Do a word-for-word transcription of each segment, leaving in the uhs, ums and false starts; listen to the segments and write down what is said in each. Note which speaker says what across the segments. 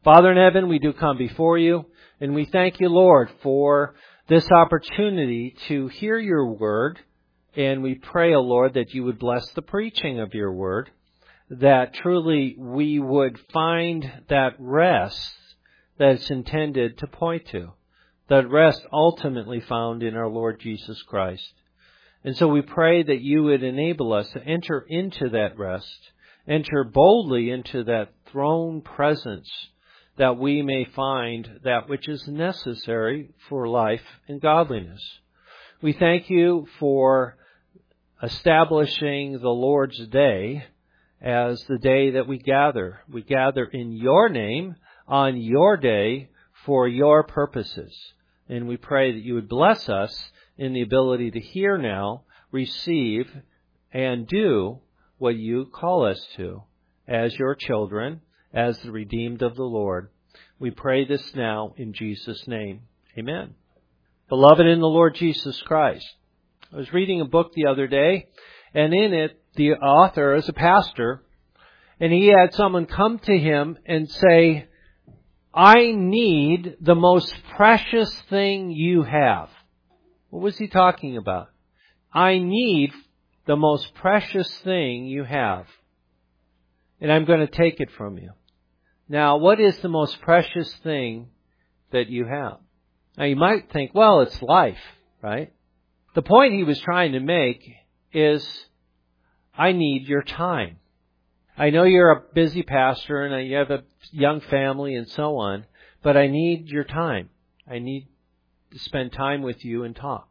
Speaker 1: Father in heaven, we do come before you, and we thank you, Lord, for this opportunity to hear your word. And we pray, O Lord, that you would bless the preaching of your word, that truly we would find that rest that it's intended to point to, that rest ultimately found in our Lord Jesus Christ. And so we pray that you would enable us to enter into that rest, enter boldly into that throne presence, that we may find that which is necessary for life and godliness. We thank you for establishing the Lord's Day as the day that we gather. We gather in your name, on your day, for your purposes. And we pray that you would bless us in the ability to hear now, receive, and do what you call us to as your children, as the redeemed of the Lord. We pray this now in Jesus' name. Amen. Beloved in the Lord Jesus Christ, I was reading a book the other day, and in it, the author is a pastor, and he had someone come to him and say, I need the most precious thing you have. What was he talking about? I need the most precious thing you have, and I'm going to take it from you. Now, what is the most precious thing that you have? Now, you might think, well, it's life, right? The point he was trying to make is, I need your time. I know you're a busy pastor and you have a young family and so on, but I need your time. I need to spend time with you and talk.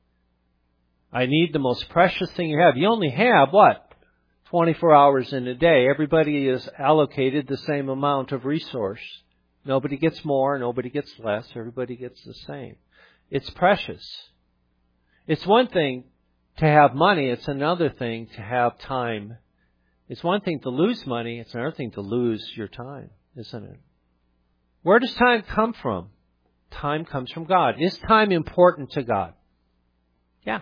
Speaker 1: I need the most precious thing you have. You only have, what? twenty-four hours in a day. Everybody is allocated the same amount of resource. Nobody gets more, nobody gets less, everybody gets the same. It's precious. It's one thing to have money. It's another thing to have time. It's one thing to lose money. It's another thing to lose your time, isn't it? Where does time come from? Time comes from God. Is time important to God? Yeah.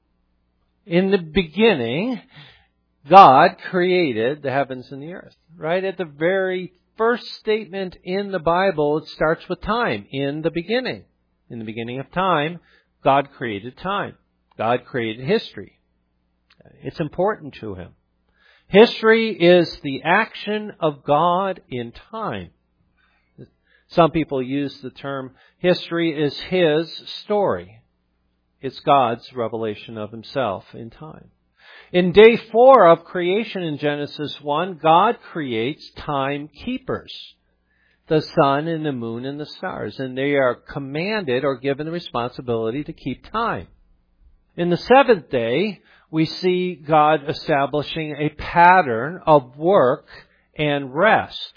Speaker 1: In the beginning, God created the heavens and the earth. Right at the very first statement in the Bible, it starts with time. In the beginning. In the beginning of time, God created time. God created history. It's important to Him. History is the action of God in time. Some people use the term history is His story. It's God's revelation of Himself in time. In day four of creation in Genesis one, God creates timekeepers, the sun and the moon and the stars, and they are commanded or given the responsibility to keep time. In the seventh day, we see God establishing a pattern of work and rest.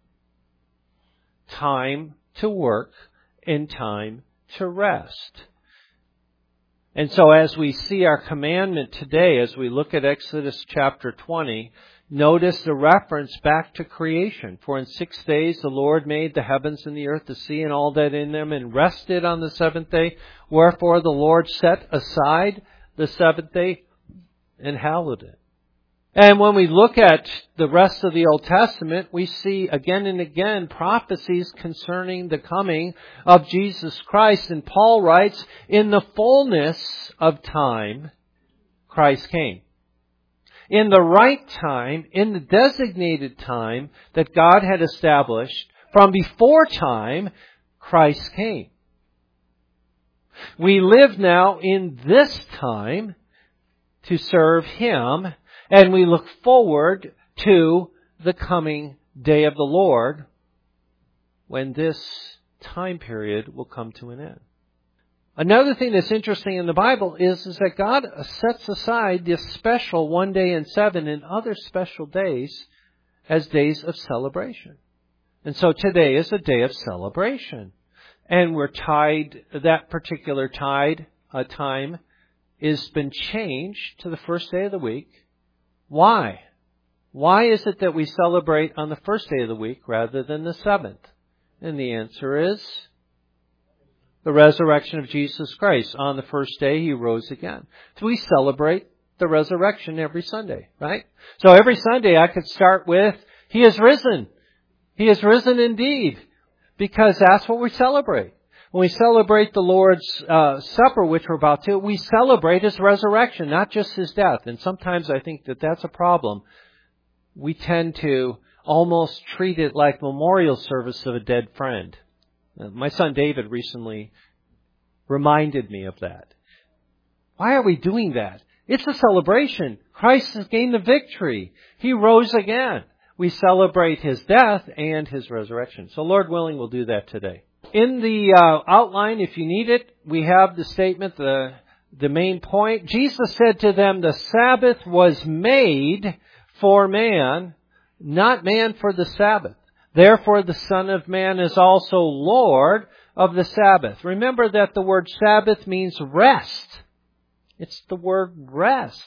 Speaker 1: Time to work and time to rest. And so as we see our commandment today, as we look at Exodus chapter twenty, notice the reference back to creation. For in six days the Lord made the heavens and the earth, the sea and all that in them, and rested on the seventh day. Wherefore the Lord set aside the seventh day and hallowed it. And when we look at the rest of the Old Testament, we see again and again prophecies concerning the coming of Jesus Christ. And Paul writes, in the fullness of time, Christ came. In the right time, in the designated time that God had established, from before time, Christ came. We live now in this time to serve Him, and we look forward to the coming day of the Lord when this time period will come to an end. Another thing that's interesting in the Bible is, is that God sets aside this special one day in seven and other special days as days of celebration. And so today is a day of celebration. And we're tied, that particular tide, uh, time has been changed to the first day of the week. Why? Why is it that we celebrate on the first day of the week rather than the seventh? And the answer is the resurrection of Jesus Christ. On the first day, He rose again. So we celebrate the resurrection every Sunday, right? So every Sunday I could start with, He is risen. He is risen indeed. because that's what we celebrate. When we celebrate the Lord's uh, Supper, which we're about to, we celebrate His resurrection, not just His death. And sometimes I think that that's a problem. We tend to almost treat it like memorial service of a dead friend. Uh, my son David recently reminded me of that. Why are we doing that? It's a celebration. Christ has gained the victory. He rose again. We celebrate His death and His resurrection. So Lord willing, we'll do that today. In the uh, outline, if you need it, we have the statement, the, the main point. Jesus said to them, the Sabbath was made for man, not man for the Sabbath. Therefore the Son of Man is also Lord of the Sabbath. Remember that the word Sabbath means rest. It's the word rest.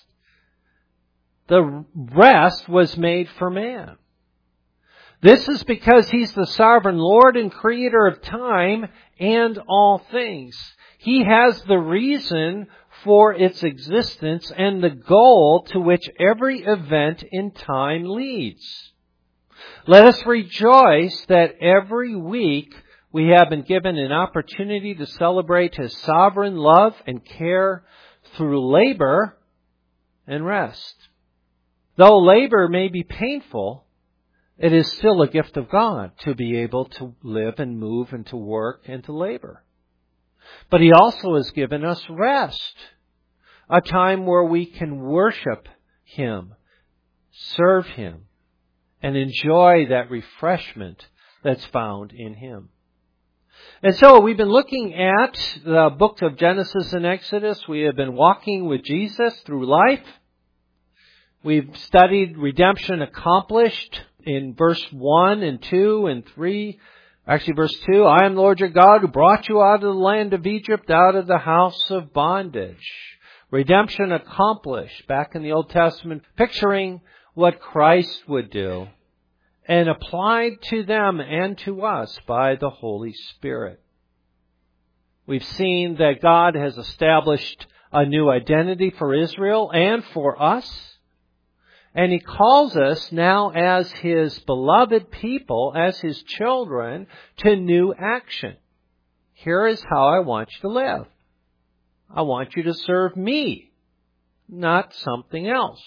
Speaker 1: The rest was made for man. This is because He's the sovereign Lord and Creator of time and all things. He has the reason for its existence and the goal to which every event in time leads. Let us rejoice that every week we have been given an opportunity to celebrate His sovereign love and care through labor and rest. Though labor may be painful, it is still a gift of God to be able to live and move and to work and to labor. But He also has given us rest, a time where we can worship Him, serve Him, and enjoy that refreshment that's found in Him. And so we've been looking at the book of Genesis and Exodus. We have been walking with Jesus through life. We've studied redemption accomplished in verse one and two and three. Actually, verse two, I am the Lord your God who brought you out of the land of Egypt, out of the house of bondage. Redemption accomplished back in the Old Testament, picturing what Christ would do and applied to them and to us by the Holy Spirit. We've seen that God has established a new identity for Israel and for us. And He calls us now as His beloved people, as His children, to new action. Here is how I want you to live. I want you to serve Me, not something else.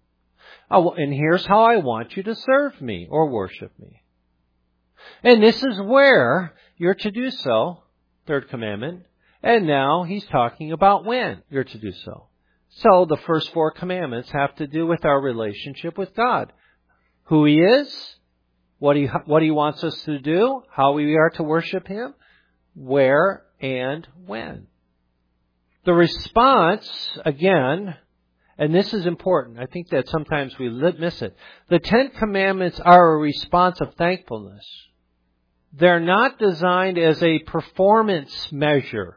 Speaker 1: And here's how I want you to serve Me or worship Me. And this is where you're to do so, third commandment. And now He's talking about when you're to do so. So the first four commandments have to do with our relationship with God. Who He is, what He, what He wants us to do, how we are to worship Him, where and when. The response, again, and this is important. I think that sometimes we miss it. The Ten Commandments are a response of thankfulness. They're not designed as a performance measure.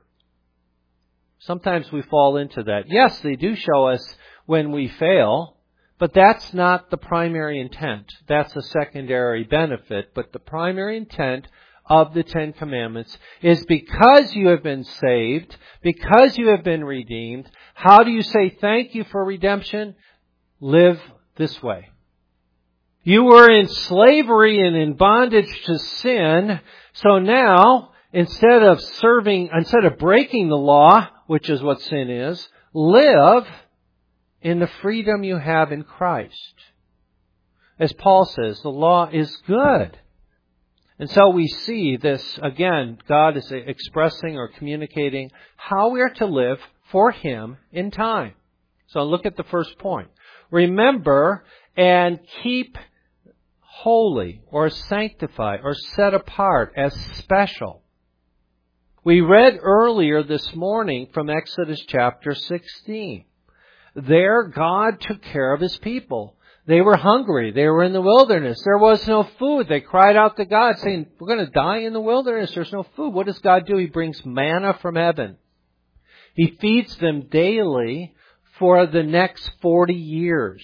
Speaker 1: Sometimes we fall into that. Yes, they do show us when we fail, but that's not the primary intent. That's a secondary benefit. But the primary intent of the Ten Commandments is because you have been saved, because you have been redeemed. How do you say thank you for redemption? Live this way. You were in slavery and in bondage to sin, so now, instead of serving, instead of breaking the law, which is what sin is, live in the freedom you have in Christ. As Paul says, the law is good. And so we see this, again, God is expressing or communicating how we are to live for Him in time. So look at the first point. Remember and keep holy or sanctify or set apart as special. We read earlier this morning from Exodus chapter sixteen. There, God took care of His people. They were hungry. They were in the wilderness. There was no food. They cried out to God saying, we're going to die in the wilderness. There's no food. What does God do? He brings manna from heaven. He feeds them daily for the next forty years.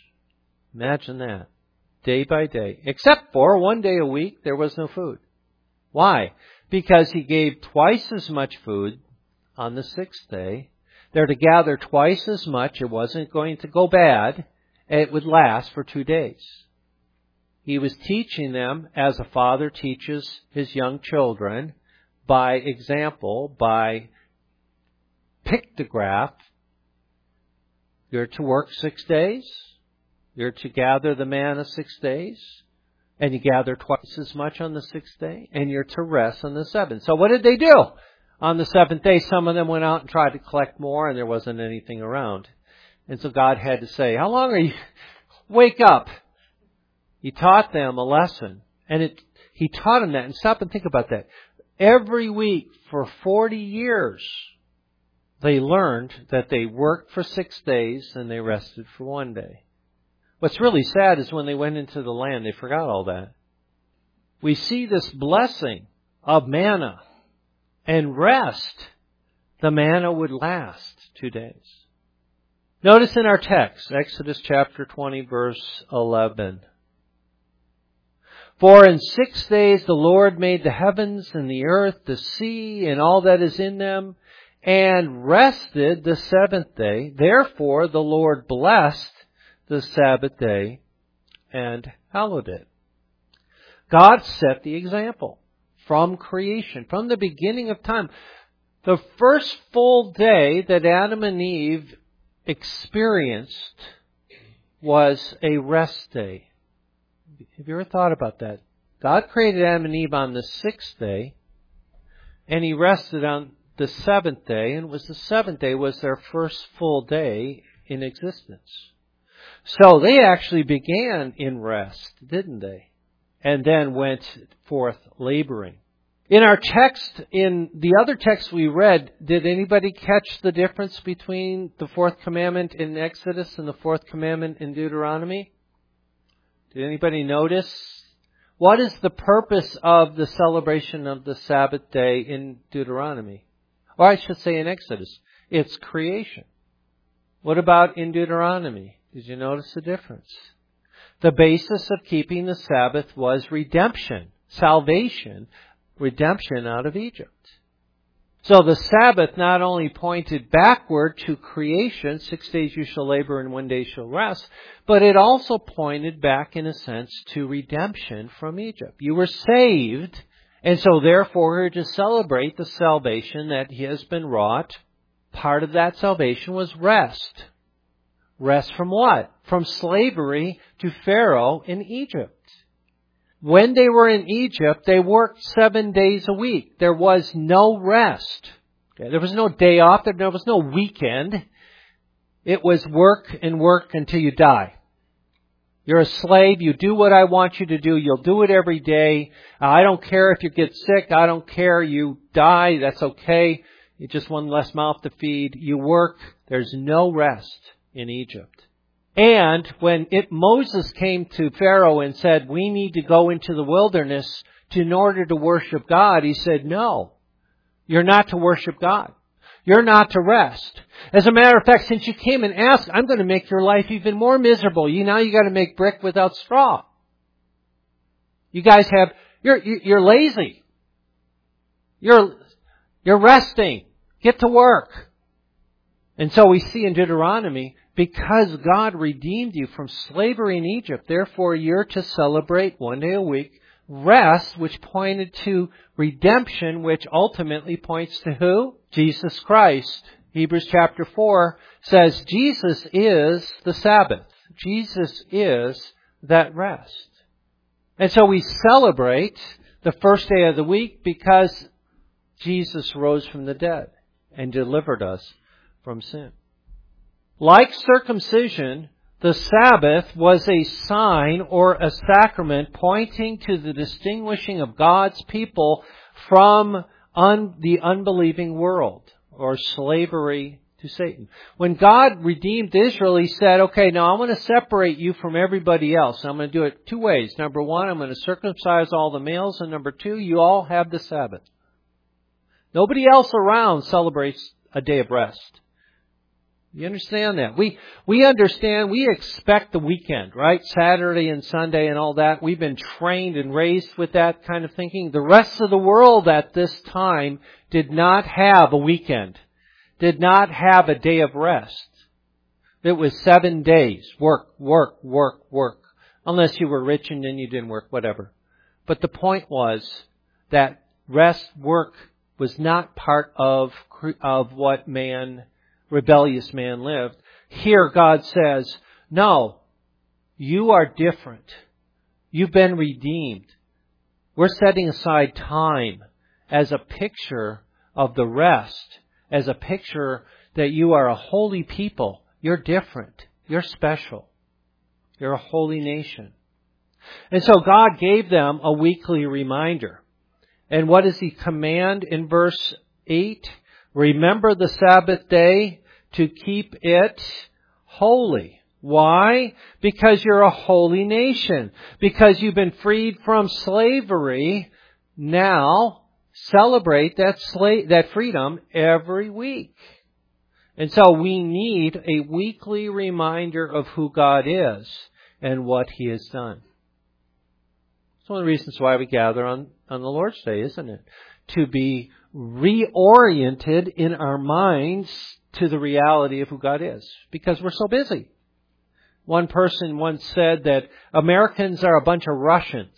Speaker 1: Imagine that. Day by day. Except for one day a week, there was no food. Why? Because He gave twice as much food on the sixth day. They're to gather twice as much. It wasn't going to go bad. It would last for two days. He was teaching them as a father teaches his young children by example, by pictograph. You're to work six days. You're to gather the manna six days. And you gather twice as much on the sixth day. And you're to rest on the seventh. So what did they do? On the seventh day, some of them went out and tried to collect more, and there wasn't anything around. And so God had to say, how long are you? Wake up. He taught them a lesson. And it, He taught them that. And stop and think about that. Every week for forty years, they learned that they worked for six days and they rested for one day. What's really sad is when they went into the land, they forgot all that. We see this blessing of manna and rest. The manna would last two days. Notice in our text, Exodus chapter twenty, verse eleven. For in six days the Lord made the heavens and the earth, the sea, and all that is in them, and rested the seventh day. Therefore the Lord blessed the Sabbath day and hallowed it. God set the example from creation, from the beginning of time. The first full day that Adam and Eve experienced was a rest day. Have you ever thought about that? God created Adam and Eve on the sixth day, and He rested on the seventh day, and it was the seventh day was their first full day in existence. So they actually began in rest, didn't they? And then went forth laboring. In our text, in the other text we read, did anybody catch the difference between the fourth commandment in Exodus and the fourth commandment in Deuteronomy? Did anybody notice? What is the purpose of the celebration of the Sabbath day in Deuteronomy? Or I should say in Exodus. It's creation. What about in Deuteronomy? Did you notice the difference? The basis of keeping the Sabbath was redemption, salvation, redemption out of Egypt. So the Sabbath not only pointed backward to creation, six days you shall labor and one day shall rest, but it also pointed back in a sense to redemption from Egypt. You were saved, and so therefore we're to celebrate the salvation that has been wrought. Part of that salvation was rest. Rest from what? From slavery to Pharaoh in Egypt. When they were in Egypt, they worked seven days a week. There was no rest. Okay, there was no day off. There was no weekend. It was work and work until you die. You're a slave. You do what I want you to do. You'll do it every day. I don't care if you get sick. I don't care. You die. That's okay. You just one less mouth to feed. You work. There's no rest in Egypt. And when it, Moses came to Pharaoh and said, we need to go into the wilderness to, in order to worship God, he said, no, you're not to worship God. You're not to rest. As a matter of fact, since you came and asked, I'm going to make your life even more miserable. You now you got to make brick without straw. You guys have, you're, you're lazy. You're, you're resting. Get to work. And so we see in Deuteronomy, because God redeemed you from slavery in Egypt, therefore you're to celebrate one day a week rest, which pointed to redemption, which ultimately points to who? Jesus Christ. Hebrews chapter four says Jesus is the Sabbath. Jesus is that rest. And so we celebrate the first day of the week because Jesus rose from the dead and delivered us from sin. Like circumcision, the Sabbath was a sign or a sacrament pointing to the distinguishing of God's people from un- the unbelieving world or slavery to Satan. When God redeemed Israel, He said, okay, now I'm going to separate you from everybody else. I'm going to do it two ways. Number one, I'm going to circumcise all the males. And number two, you all have the Sabbath. Nobody else around celebrates a day of rest. You understand that? We we understand, we expect the weekend, right? Saturday and Sunday and all that. We've been trained and raised with that kind of thinking. The rest of the world at this time did not have a weekend, did not have a day of rest. It was seven days. Work, work, work, work. Unless you were rich and then you didn't work, whatever. But the point was that rest, work, was not part of, of what man, rebellious man lived. Here God says, no, you are different. You've been redeemed. We're setting aside time as a picture of the rest, as a picture that you are a holy people. You're different. You're special. You're a holy nation. And so God gave them a weekly reminder. And what does He command in verse eight? Remember the Sabbath day to keep it holy. Why? Because you're a holy nation. Because you've been freed from slavery. Now, celebrate that slave, that freedom every week. And so we need a weekly reminder of who God is and what He has done. It's one of the reasons why we gather on, on the Lord's Day, isn't it? To be reoriented in our minds to the reality of who God is. Because we're so busy. One person once said that Americans are a bunch of Russians.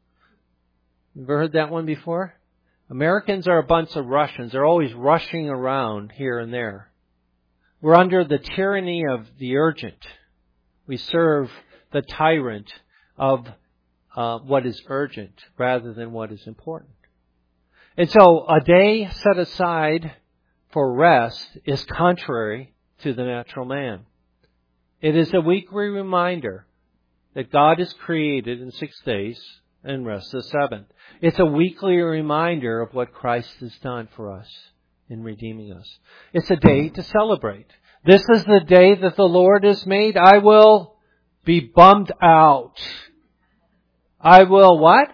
Speaker 1: You ever heard that one before? Americans are a bunch of Russians. They're always rushing around here and there. We're under the tyranny of the urgent. We serve the tyrant of uh, what is urgent rather than what is important. And so a day set aside for rest is contrary to the natural man. It is a weekly reminder that God is created in six days and rests the seventh. It's a weekly reminder of what Christ has done for us in redeeming us. It's a day to celebrate. This is the day that the Lord has made. I will be bummed out. I will what?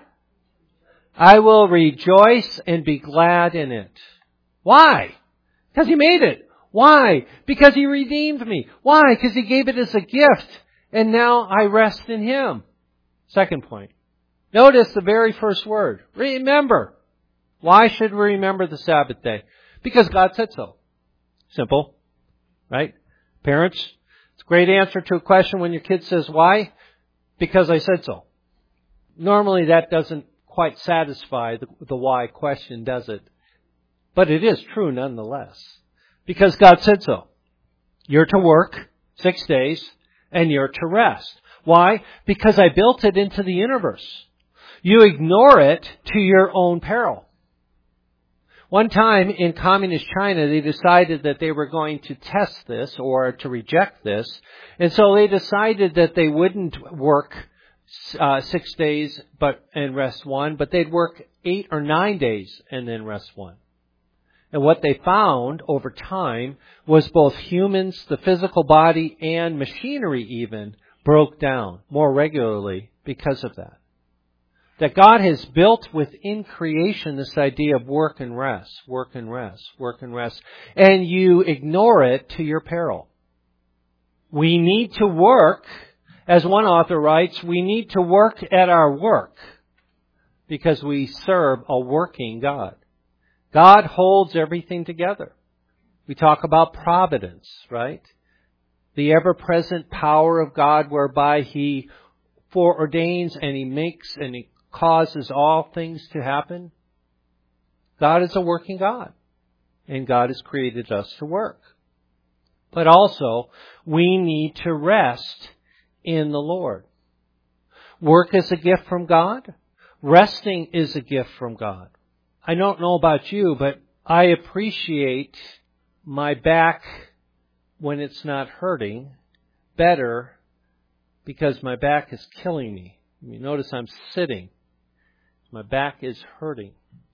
Speaker 1: I will rejoice and be glad in it. Why? Because He made it. Why? Because He redeemed me. Why? Because He gave it as a gift. And now I rest in Him. Second point. Notice the very first word. Remember. Why should we remember the Sabbath day? Because God said so. Simple. Right? Parents, it's a great answer to a question when your kid says, why? Because I said so. Normally that doesn't quite satisfy the, the why question, does it? But it is true nonetheless. Because God said so. You're to work six days and you're to rest. Why? Because I built it into the universe. You ignore it to your own peril. One time in communist China, they decided that they were going to test this or to reject this. And so they decided that they wouldn't work uh, six days but and rest one, but they'd work eight or nine days and then rest one. And what they found over time was both humans, the physical body, and machinery even broke down more regularly because of that. That God has built within creation this idea of work and rest, work and rest, work and rest. And you ignore it to your peril. We need to work, as one author writes, we need to work at our work because we serve a working God. God holds everything together. We talk about providence, right? The ever-present power of God whereby He foreordains and He makes and He causes all things to happen. God is a working God. And God has created us to work. But also, we need to rest in the Lord. Work is a gift from God. Resting is a gift from God. I don't know about you, but I appreciate my back when it's not hurting better because my back is killing me. You notice I'm sitting. My back is hurting.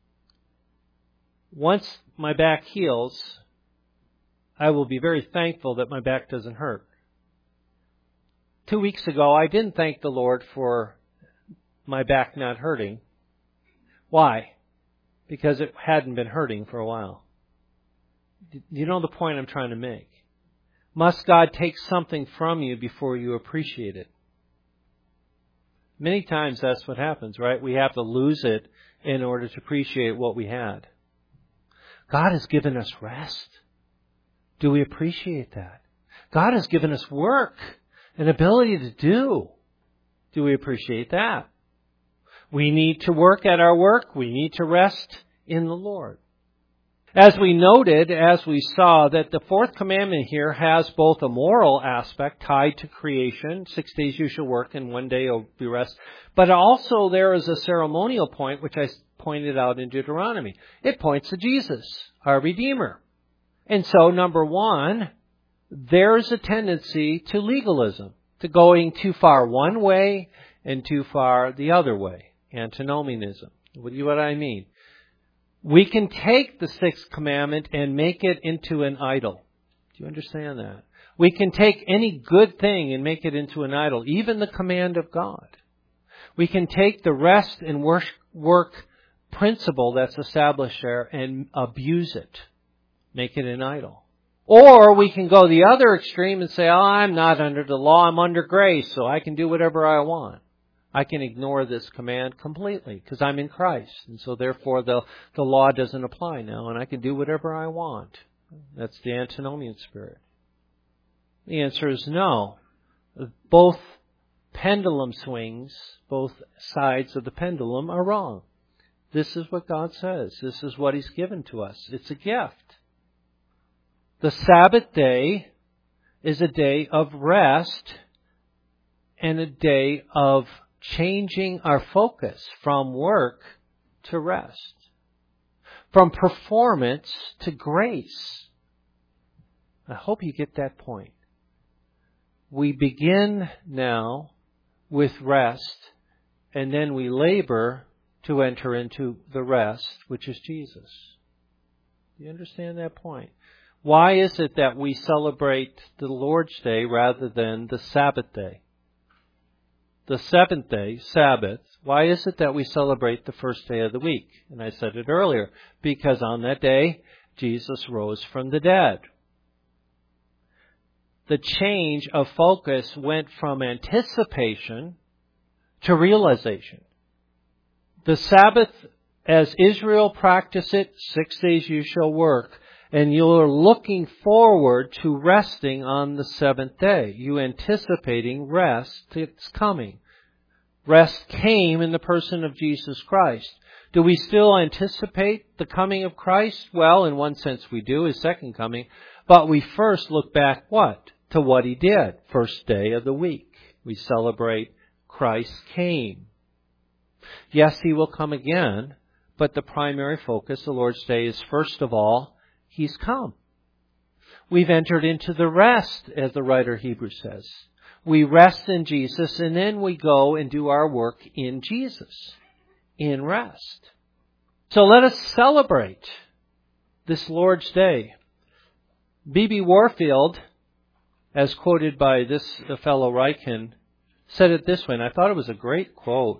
Speaker 1: Once my back heals, I will be very thankful that my back doesn't hurt. Two weeks ago, I didn't thank the Lord for my back not hurting. Why? Because it hadn't been hurting for a while. Do you know the point I'm trying to make? Must God take something from you before you appreciate it? Many times that's what happens, right? We have to lose it in order to appreciate what we had. God has given us rest. Do we appreciate that? God has given us work, an ability to do. Do we appreciate that? We need to work at our work. We need to rest in the Lord. As we noted, as we saw, that the fourth commandment here has both a moral aspect tied to creation, six days you shall work and one day you'll be rest, but also there is a ceremonial point, which I pointed out in Deuteronomy. It points to Jesus, our Redeemer. And so, number one, there's a tendency to legalism, to going too far one way and too far the other way, antinomianism. What do you what I mean? We can take the sixth commandment and make it into an idol. Do you understand that? We can take any good thing and make it into an idol, even the command of God. We can take the rest and work, work principle that's established there and abuse it, make it an idol. Or we can go the other extreme and say, oh, I'm not under the law, I'm under grace, so I can do whatever I want. I can ignore this command completely because I'm in Christ. And so therefore the, the law doesn't apply now and I can do whatever I want. That's the antinomian spirit. The answer is no. Both pendulum swings, both sides of the pendulum are wrong. This is what God says. This is what He's given to us. It's a gift. The Sabbath day is a day of rest and a day of changing our focus from work to rest, from performance to grace. I hope you get that point. We begin now with rest, and then we labor to enter into the rest, which is Jesus. Do you understand that point? Why is it that we celebrate the Lord's Day rather than the Sabbath day? The seventh day, Sabbath, why is it that we celebrate the first day of the week? And I said it earlier, because on that day, Jesus rose from the dead. The change of focus went from anticipation to realization. The Sabbath, as Israel practiced it, six days you shall work, and you're looking forward to resting on the seventh day. You anticipating rest, it's coming. Rest came in the person of Jesus Christ. Do we still anticipate the coming of Christ? Well, in one sense we do, His second coming. But we first look back what? To what He did. First day of the week. We celebrate Christ came. Yes, He will come again, but the primary focus, the Lord's Day, is first of all, He's come. We've entered into the rest, as the writer of Hebrews says. We rest in Jesus, and then we go and do our work in Jesus, in rest. So let us celebrate this Lord's Day. B B Warfield, as quoted by this fellow Ryken, said it this way, and I thought it was a great quote.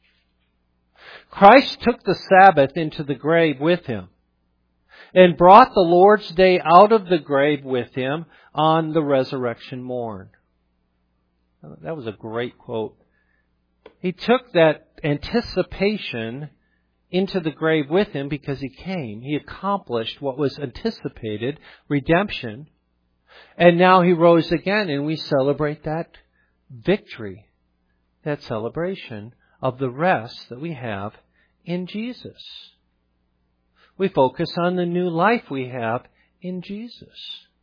Speaker 1: Christ took the Sabbath into the grave with Him, and brought the Lord's Day out of the grave with Him on the resurrection morn. That was a great quote. He took that anticipation into the grave with Him because He came. He accomplished what was anticipated, redemption. And now He rose again, and we celebrate that victory, that celebration of the rest that we have in Jesus. We focus on the new life we have in Jesus.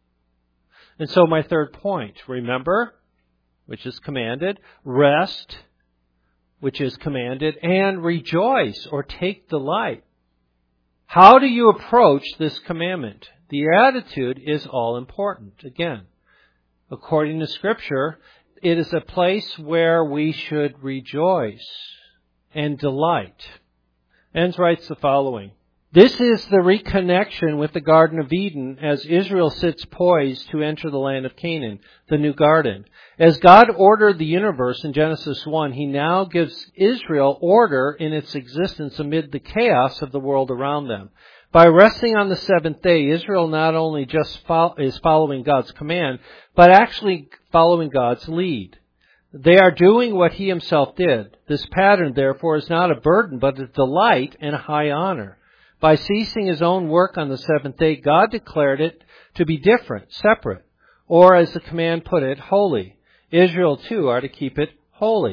Speaker 1: And so my third point, remember, which is commanded, rest, which is commanded, and rejoice or take delight. How do you approach this commandment? The attitude is all important. Again, according to Scripture, it is a place where we should rejoice and delight. Enns writes the following. This is the reconnection with the Garden of Eden as Israel sits poised to enter the land of Canaan, the new garden. As God ordered the universe in Genesis one, He now gives Israel order in its existence amid the chaos of the world around them. By resting on the seventh day, Israel not only just fo- is following God's command, but actually following God's lead. They are doing what He Himself did. This pattern, therefore, is not a burden, but a delight and a high honor. By ceasing His own work on the seventh day, God declared it to be different, separate, or as the command put it, holy. Israel too are to keep it holy.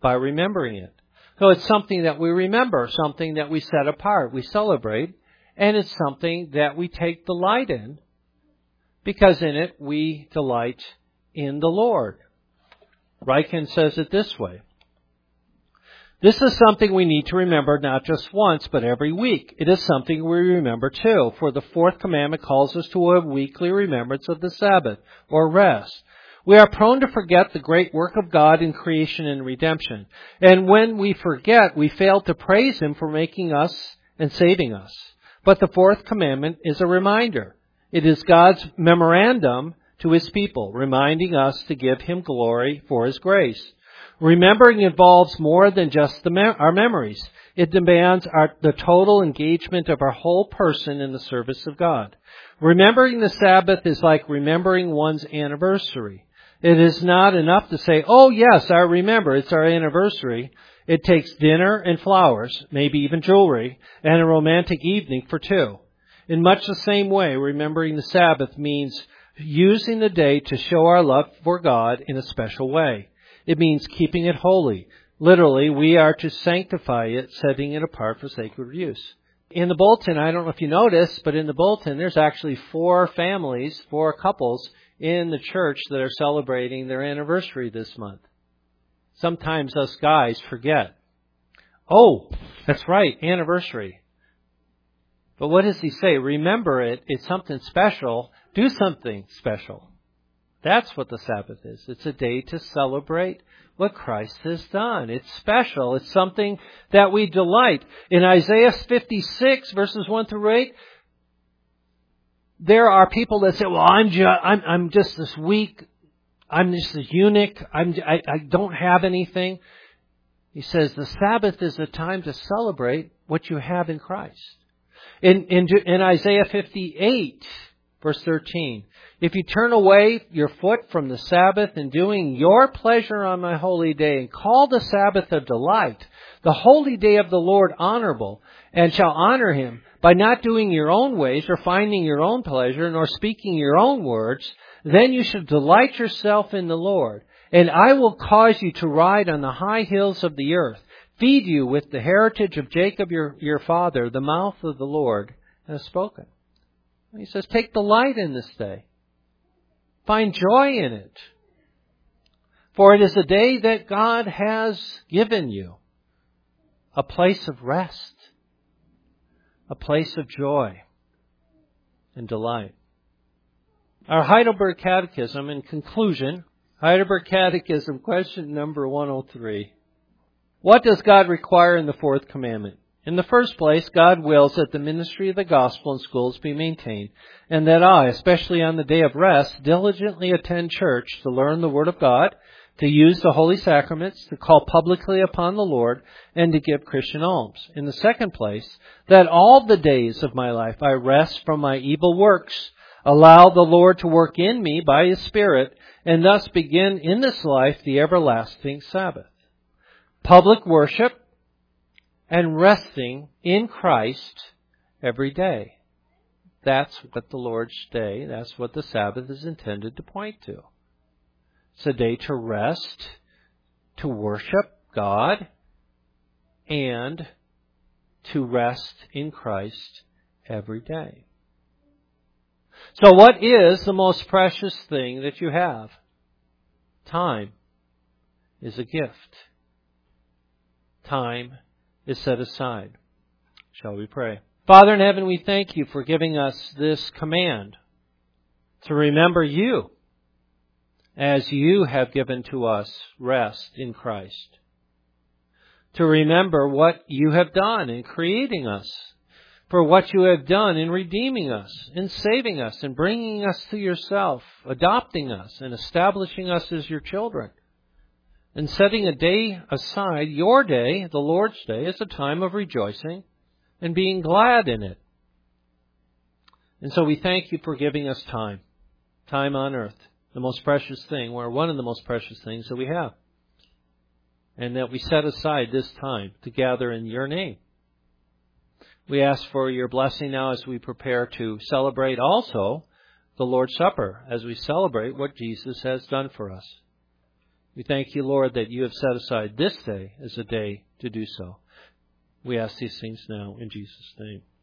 Speaker 1: by remembering it. So it's something that we remember, something that we set apart, we celebrate, and it's something that we take delight in, because in it we delight in the Lord. Ryken says it this way. This is something we need to remember not just once, but every week. It is something we remember too, for the fourth commandment calls us to a weekly remembrance of the Sabbath, or rest. We are prone to forget the great work of God in creation and redemption. And when we forget, we fail to praise Him for making us and saving us. But the fourth commandment is a reminder. It is God's memorandum to His people, reminding us to give Him glory for His grace. Remembering involves more than just the mem- our memories. It demands our, the total engagement of our whole person in the service of God. Remembering the Sabbath is like remembering one's anniversary. It is not enough to say, oh yes, I remember, it's our anniversary. It takes dinner and flowers, maybe even jewelry, and a romantic evening for two. In much the same way, remembering the Sabbath means using the day to show our love for God in a special way. It means keeping it holy. Literally, we are to sanctify it, setting it apart for sacred use. In the bulletin, I don't know if you noticed, but in the bulletin, there's actually four families, four couples in the church that are celebrating their anniversary this month. Sometimes us guys forget. Oh, that's right, anniversary. But what does he say? Remember it. It's something special. Do something special. That's what the Sabbath is. It's a day to celebrate what Christ has done. It's special. It's something that we delight. In Isaiah fifty-six, verses one through eight, there are people that say, well, I'm, ju- I'm, I'm just this weak. I'm just a eunuch. I'm, I, I don't have anything. He says the Sabbath is a time to celebrate what you have in Christ. In, in, in Isaiah fifty-eight, verse thirteen, if you turn away your foot from the Sabbath in doing your pleasure on my holy day and call the Sabbath a delight, the holy day of the Lord honorable, and shall honor Him by not doing your own ways or finding your own pleasure nor speaking your own words, then you should delight yourself in the Lord. And I will cause you to ride on the high hills of the earth, feed you with the heritage of Jacob your, your father. The mouth of the Lord has spoken. He says, take delight in this day. Find joy in it. For it is a day that God has given you. A place of rest. A place of joy and delight. Our Heidelberg Catechism, in conclusion, Heidelberg Catechism, question number one oh three. What does God require in the fourth commandment? In the first place, God wills that the ministry of the gospel in schools be maintained, and that I, especially on the day of rest, diligently attend church to learn the Word of God, to use the holy sacraments, to call publicly upon the Lord, and to give Christian alms. In the second place, that all the days of my life I rest from my evil works, allow the Lord to work in me by His Spirit, and thus begin in this life the everlasting Sabbath. Public worship and resting in Christ every day. That's what the Lord's Day, that's what the Sabbath is intended to point to. It's a day to rest, to worship God, and to rest in Christ every day. So what is the most precious thing that you have? Time is a gift. Time is set aside. Shall we pray? Father in heaven, we thank You for giving us this command to remember You as You have given to us rest in Christ. To remember what You have done in creating us, for what You have done in redeeming us, in saving us, in bringing us to Yourself, adopting us, and establishing us as Your children. And setting a day aside, Your day, the Lord's Day, is a time of rejoicing and being glad in it. And so we thank You for giving us time. Time on earth. The most precious thing, or one of the most precious things that we have. And that we set aside this time to gather in Your name. We ask for Your blessing now as we prepare to celebrate also the Lord's Supper, as we celebrate what Jesus has done for us. We thank you, Lord, that you have set aside this day as a day to do so. We ask these things now in Jesus' name.